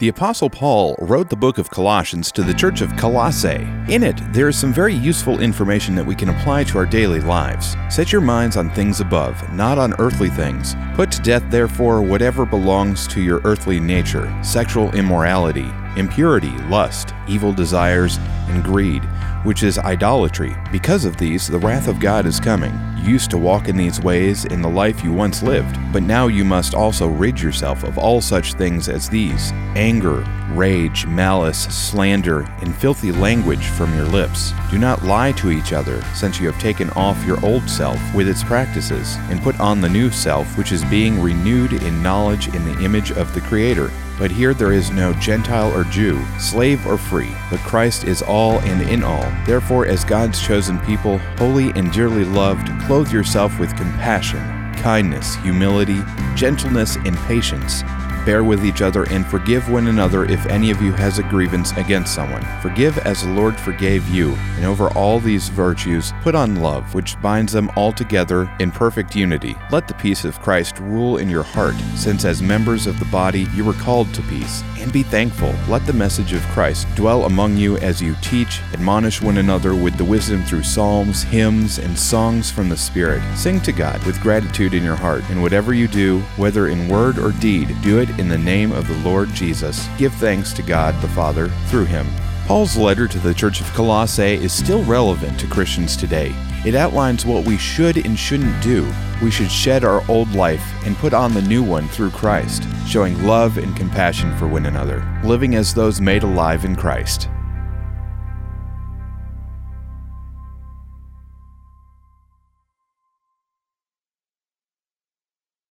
The Apostle Paul wrote the book of Colossians to the church of Colossae. In it, there is some very useful information that we can apply to our daily lives. Set your minds on things above, not on earthly things. Put to death, therefore, whatever belongs to your earthly nature: sexual immorality, impurity, lust, evil desires, and greed, which is idolatry. Because of these, the wrath of God is coming. You used to walk in these ways in the life you once lived, but now you must also rid yourself of all such things as these: anger, rage, malice, slander, and filthy language from your lips. Do not lie to each other, since you have taken off your old self with its practices, and put on the new self, which is being renewed in knowledge in the image of the Creator. But here there is no Gentile or Jew, slave or free, but Christ is all and in all. Therefore, as God's chosen people, holy and dearly loved, clothe yourself with compassion, kindness, humility, gentleness, and patience. Bear with each other and forgive one another if any of you has a grievance against someone. Forgive as the Lord forgave you, and over all these virtues put on love, which binds them all together in perfect unity. Let the peace of Christ rule in your heart, since as members of the body you were called to peace. And be thankful. Let the message of Christ dwell among you as you teach, admonish one another with the wisdom through psalms, hymns, and songs from the Spirit. Sing to God with gratitude in your heart, and whatever you do, whether in word or deed, do it in the name of the Lord Jesus. Give thanks to God the Father through him. Paul's letter to the church of Colossae is still relevant to Christians today. It outlines what we should and shouldn't do. We should shed our old life and put on the new one through Christ, showing love and compassion for one another, living as those made alive in Christ.